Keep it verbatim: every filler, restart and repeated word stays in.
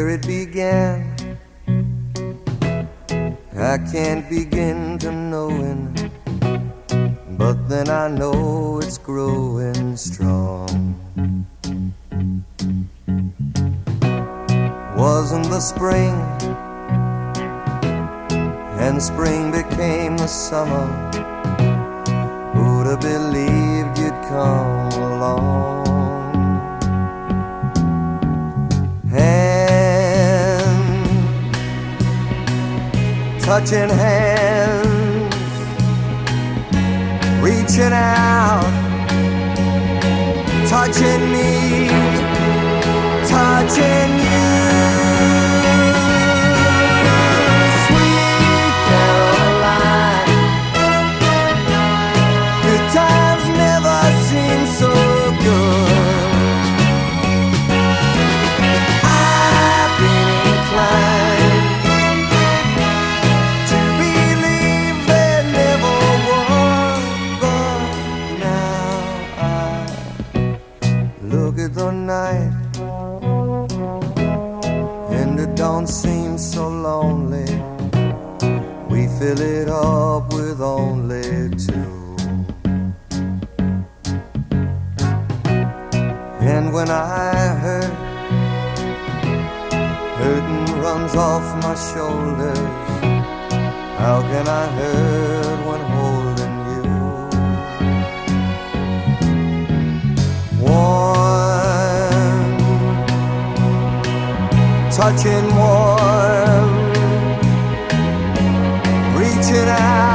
it began. I can't begin to knowing, but then I know it's growing strong. Wasn't the spring, and spring became the summer. Who'd have believed you'd come along? Hand, touching hands, reaching out, touching me, touching you. Sweet Caroline, good times never seem so good. I've been inclined to believe there never was, but now I look at the night and it don't seem so lonely. We fill it up with only two. And when I hurt, hurting runs off my shoulders. How can I hurt when holding you? Warm, touching warm, reaching out.